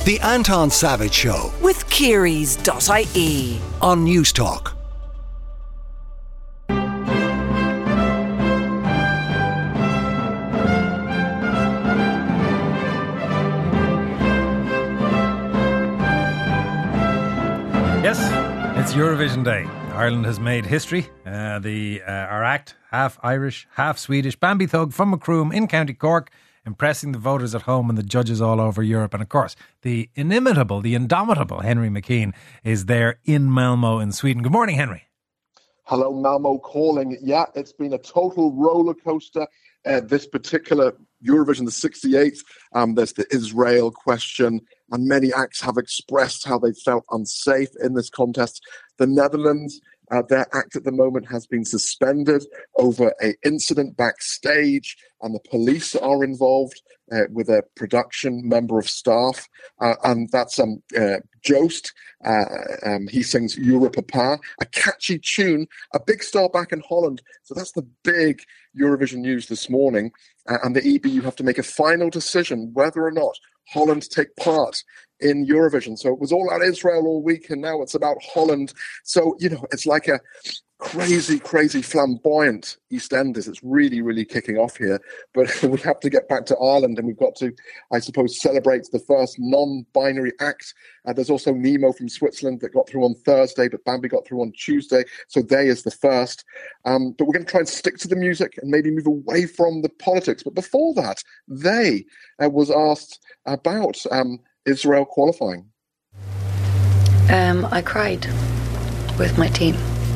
The Anton Savage Show with Kearys.ie on News Talk. Yes, it's Eurovision Day. Ireland has made history. Our act, half Irish, half Swedish, Bambi Thug from Macroom in County Cork, impressing the voters at home and the judges all over Europe. And of course, the inimitable, the indomitable Henry McKean is there in Malmo in Sweden. Good morning, Henry. Hello, Malmo calling. Yeah, it's been a total roller coaster. This particular Eurovision, the 68th, there's the Israel question, and many acts have expressed how they felt unsafe in this contest. The Netherlands, their act at the moment has been suspended over an incident backstage, and the police are involved with a production member of staff, and that's Joost. He sings Europa, a catchy tune, a big star back in Holland. So that's the big Eurovision news this morning. And the EBU have to make a final decision whether or not Holland take part in Eurovision. So it was all about Israel all week, and now it's about Holland. So, it's like a crazy flamboyant EastEnders. It's really, really kicking off here. But we have to get back to Ireland, and we've got to, I suppose, celebrate the first non-binary act. There's also Nemo from Switzerland that got through on Thursday, but Bambi got through on Tuesday. So they is the first. But we're going to try and stick to the music and maybe move away from the politics. But before that, they was asked about Israel qualifying. I cried with my team.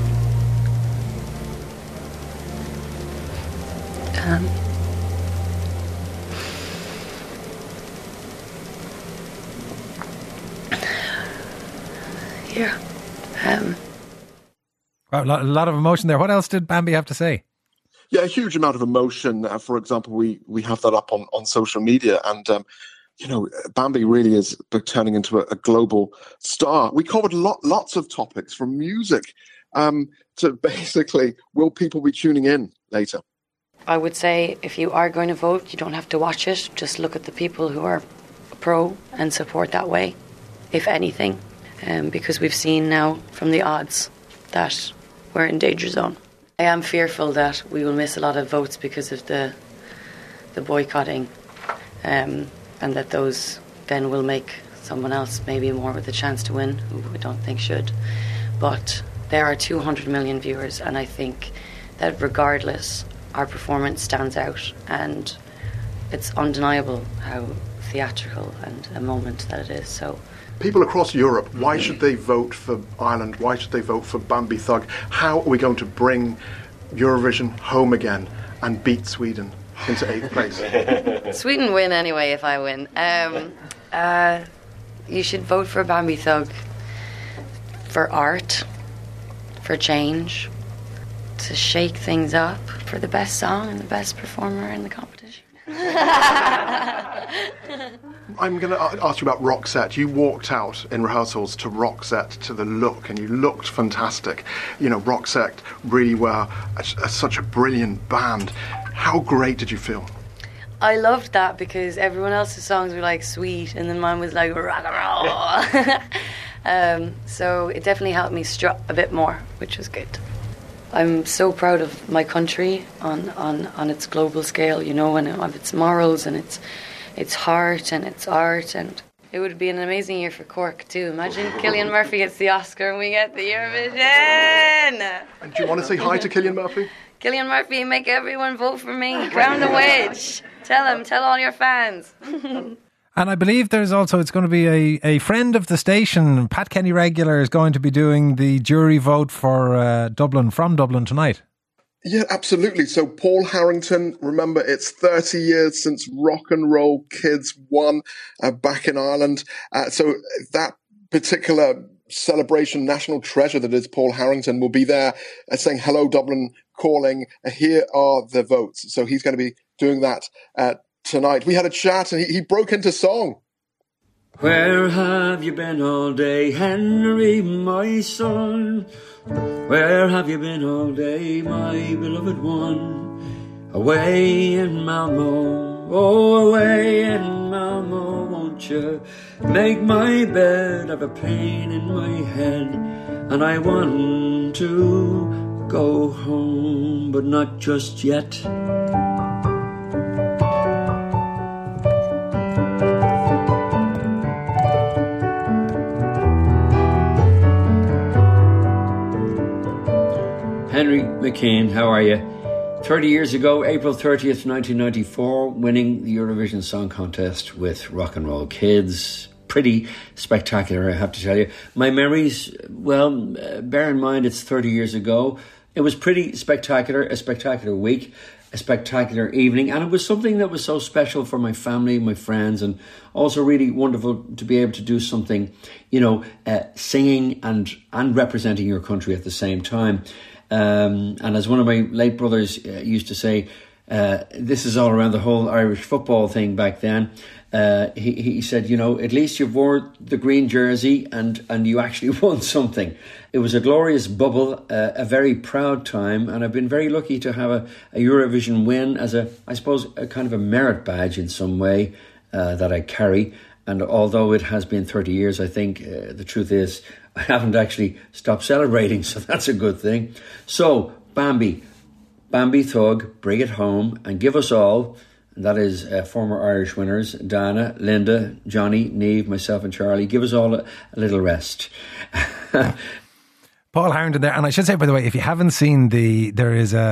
Wow, a lot of emotion there. What else did Bambi have to say? Yeah, a huge amount of emotion. For example, we have that up on social media, and Bambi really is turning into a global star. We covered lots of topics, from music to basically, will people be tuning in later? I would say if you are going to vote, you don't have to watch it. Just look at the people who are pro and support that way, if anything, because we've seen now from the odds that we're in danger zone. I am fearful that we will miss a lot of votes because of the boycotting, and that those then will make someone else maybe more with a chance to win, who I don't think should. But there are 200 million viewers, and I think that regardless, our performance stands out, and it's undeniable how theatrical and a moment that it is. So, people across Europe, why should they vote for Ireland? Why should they vote for Bambi Thug? How are we going to bring Eurovision home again and beat Sweden into 8th place? Sweden win anyway if I win. You should vote for Bambi Thug for art, for change, to shake things up, for the best song and the best performer in the competition. I'm going to ask you about Roxette. You walked out in rehearsals to Roxette, to the look, and you looked fantastic. Roxette really were such a brilliant band. How great did you feel? I loved that because everyone else's songs were like sweet, and then mine was like rock and roll. So it definitely helped me strut a bit more, which was good. I'm so proud of my country on its global scale, and of its morals and its heart and its art. And it would be an amazing year for Cork too. Imagine Cillian Murphy gets the Oscar and we get the Eurovision. And do you want to say hi to Cillian Murphy? Cillian Murphy, make everyone vote for me. Crown the Witch. Tell all your fans. And I believe it's going to be a friend of the station, Pat Kenny regular, is going to be doing the jury vote for Dublin, from Dublin tonight. Yeah, absolutely. So Paul Harrington, remember, it's 30 years since Rock and Roll Kids won back in Ireland. So that particular celebration, national treasure that is Paul Harrington, will be there saying, hello, Dublin, calling, here are the votes. So he's going to be doing that tonight. We had a chat and he broke into song. Where have you been all day, Henry, my son? Where have you been all day, my beloved one? Away in Malmo, oh, away in Malmo, won't want you. Make my bed, have a pain in my head, and I want to go home, but not just yet. Henry McKean, how are you? 30 years ago, April 30th, 1994, winning the Eurovision Song Contest with Rock and Roll Kids. Pretty spectacular, I have to tell you. My memories, well, bear in mind it's 30 years ago. It was pretty spectacular, a spectacular week, a spectacular evening, and it was something that was so special for my family, my friends, and also really wonderful to be able to do something, singing and representing your country at the same time. And as one of my late brothers used to say, this is all around the whole Irish football thing back then. He said, at least you wore the green jersey and you actually won something. It was a glorious bubble, a very proud time, and I've been very lucky to have a Eurovision win as a kind of a merit badge in some way that I carry. And although it has been 30 years, I think the truth is I haven't actually stopped celebrating, so that's a good thing. So, Bambi Thug, bring it home and give us all, and that is former Irish winners, Dana, Linda, Johnny, Niamh, myself and Charlie, give us all a little rest. Paul Harrington there, and I should say, by the way, if you haven't seen they did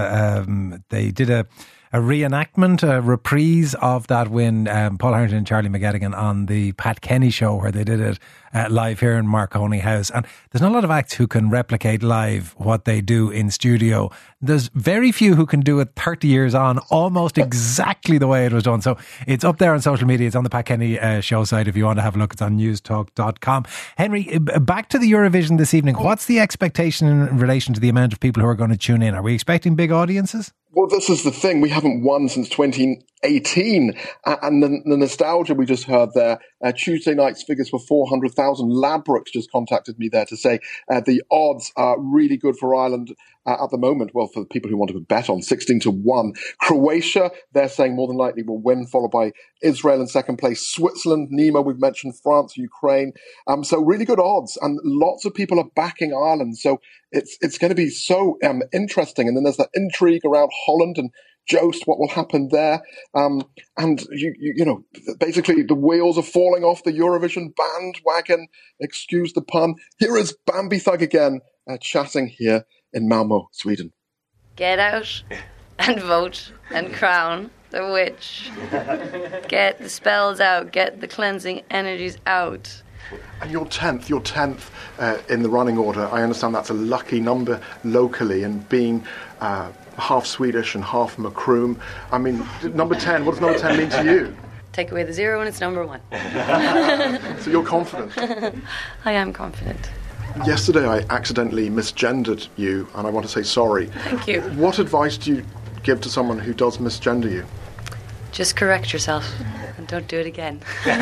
a reenactment, a reprise of that win, Paul Harrington and Charlie McGettigan on the Pat Kenny show, where they did it live here in Marconi House. And there's not a lot of acts who can replicate live what they do in studio. There's very few who can do it 30 years on, almost exactly the way it was done. So it's up there on social media. It's on the Pat Kenny show site. If you want to have a look, it's on newstalk.com. Henry, back to the Eurovision this evening. What's the expectation in relation to the amount of people who are going to tune in? Are we expecting big audiences? Well, this is the thing. We haven't won since 2018. And the nostalgia we just heard there, Tuesday night's figures were 400,000. Ladbrokes just contacted me there to say the odds are really good for Ireland at the moment. Well, for the people who want to bet on, 16-1. Croatia, they're saying more than likely will win, followed by Israel in second place. Switzerland, Nemo, we've mentioned, France, Ukraine. So really good odds. And lots of people are backing Ireland. So it's going to be so interesting. And then there's that intrigue around Holland and Jost, what will happen there? And basically the wheels are falling off the Eurovision bandwagon. Excuse the pun. Here is Bambi Thug again, chatting here in Malmö, Sweden. Get out and vote and crown the witch. Get the spells out. Get the cleansing energies out. And you're 10th in the running order. I understand that's a lucky number locally, and being half Swedish and half Macroom. I mean, number 10, what does number 10 mean to you? Take away the 0 and it's number 1. So you're confident? I am confident. Yesterday I accidentally misgendered you, and I want to say sorry. Thank you. What advice do you give to someone who does misgender you? Just correct yourself and don't do it again.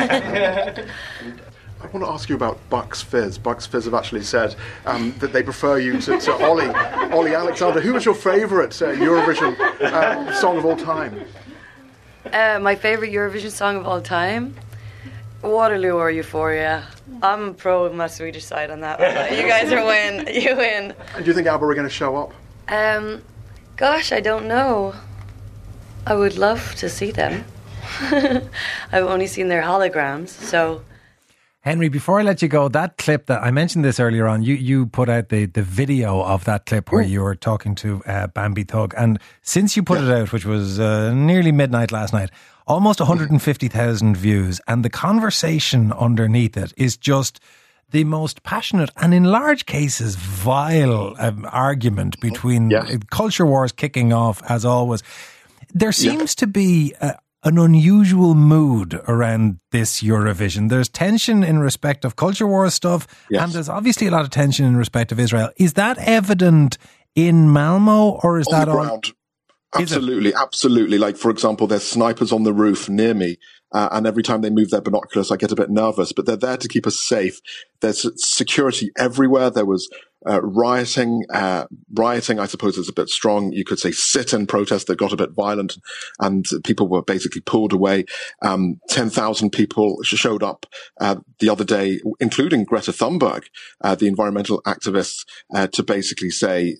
I want to ask you about Bucks Fizz. Bucks Fizz have actually said that they prefer you to Ollie Alexander. Who was your favourite Eurovision song of all time? My favourite Eurovision song of all time? Waterloo or Euphoria. I'm pro my Swedish side on that one. You guys are win. You win. And do you think ABBA are going to show up? Gosh, I don't know. I would love to see them. I've only seen their holograms, so... Henry, before I let you go, that clip that I mentioned this earlier on, you put out the video of that clip where you were talking to Bambi Thug, and since you put it out, which was nearly midnight last night, almost 150,000 views, and the conversation underneath it is just the most passionate and in large cases vile argument between culture wars kicking off as always. There seems to be an unusual mood around this Eurovision. There's tension in respect of culture war stuff, and there's obviously a lot of tension in respect of Israel. Is that evident in Malmö, or is that on the ground? Absolutely. Like, for example, there's snipers on the roof near me, and every time they move their binoculars, I get a bit nervous. But they're there to keep us safe. There's security everywhere. There was rioting, I suppose is a bit strong. You could say sit-in protest that got a bit violent, and people were basically pulled away. 10,000 people showed up the other day, including Greta Thunberg, the environmental activist, to basically say,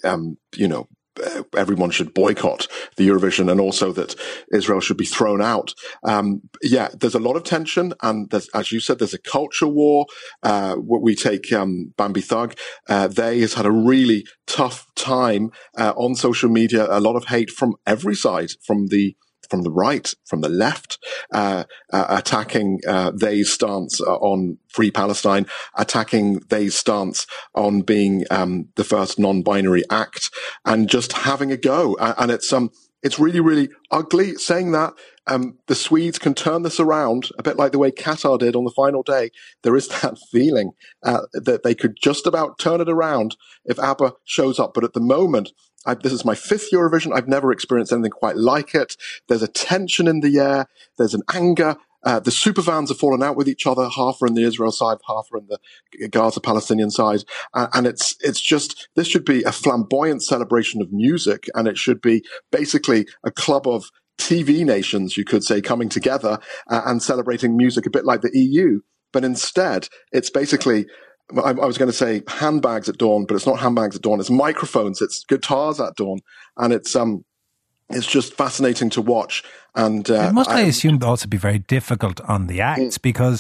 everyone should boycott the Eurovision, and also that Israel should be thrown out. There's a lot of tension, and as you said, there's a culture war. We take Bambi Thug. They has had a really tough time on social media. A lot of hate from every side, from the right, from the left, attacking their stance on Free Palestine, attacking their stance on being the first non-binary act, and just having a go. And it's really, really ugly. Saying that, the Swedes can turn this around a bit like the way Qatar did on the final day. There is that feeling that they could just about turn it around if ABBA shows up. But at the moment, this is my 5th Eurovision. I've never experienced anything quite like it. There's a tension in the air. There's an anger. The superfans have fallen out with each other. Half are on the Israel side, half are on the Gaza Palestinian side. And it's just, this should be a flamboyant celebration of music. And it should be basically a club of TV nations, you could say, coming together and celebrating music a bit like the EU. But instead, it's basically, I was going to say handbags at dawn, but it's not handbags at dawn. It's microphones. It's guitars at dawn. And it's just fascinating to watch. And it must, I assume, also be very difficult on the acts because,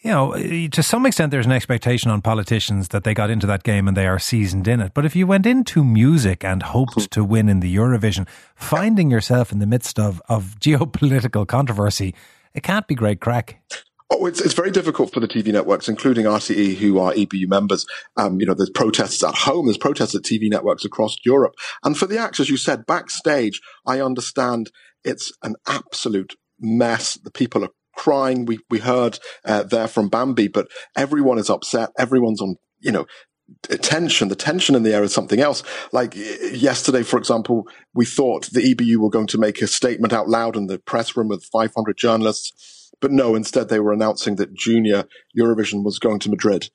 to some extent there's an expectation on politicians that they got into that game and they are seasoned in it. But if you went into music and hoped to win in the Eurovision, finding yourself in the midst of geopolitical controversy, it can't be great crack. Oh, it's very difficult for the TV networks, including RTE, who are EBU members. There's protests at home, there's protests at TV networks across Europe. And for the acts, as you said, backstage, I understand it's an absolute mess. The people are crying. We heard there from Bambi, but everyone is upset. Everyone's on, tension. The tension in the air is something else. Like yesterday, for example, we thought the EBU were going to make a statement out loud in the press room with 500 journalists. But no, instead they were announcing that Junior Eurovision was going to Madrid,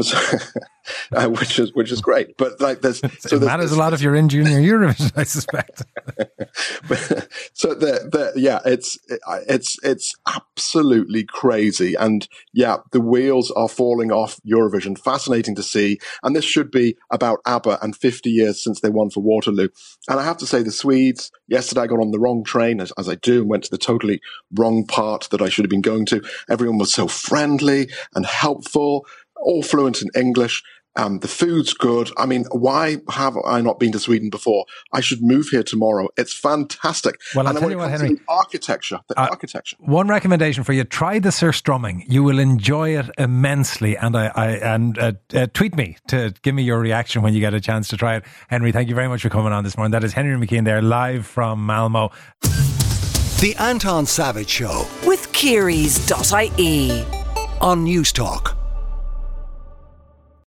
which is great. But like, it matters a lot if you're in Junior Eurovision, I suspect. It's absolutely crazy, and the wheels are falling off Eurovision. Fascinating to see, and this should be about ABBA and 50 years since they won for Waterloo. And I have to say, the Swedes yesterday, I got on the wrong train as I do, and went to the totally wrong part that I should have been going to. Everyone was so friendly and helpful, all fluent in English. The food's good. I mean, why have I not been to Sweden before? I should move here tomorrow. It's fantastic. Well, I'll tell you what, Henry. Architecture. One recommendation for you: try the Surstrumming. You will enjoy it immensely. And tweet me to give me your reaction when you get a chance to try it. Henry, thank you very much for coming on this morning. That is Henry McKean there, live from Malmo. The Anton Savage Show with Kearys.ie on News Talk.